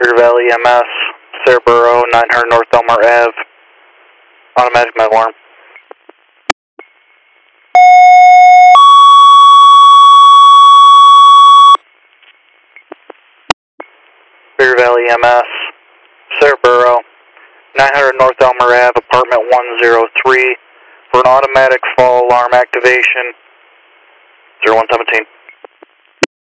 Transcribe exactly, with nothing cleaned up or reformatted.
Cedar Valley E M S, Saraburo, nine hundred North Elmore Ave, automatic med alarm. Cedar Valley E M S, Saraburo, nine hundred North Elmore Ave, apartment one oh three, for an automatic fall alarm activation, zero one seventeen.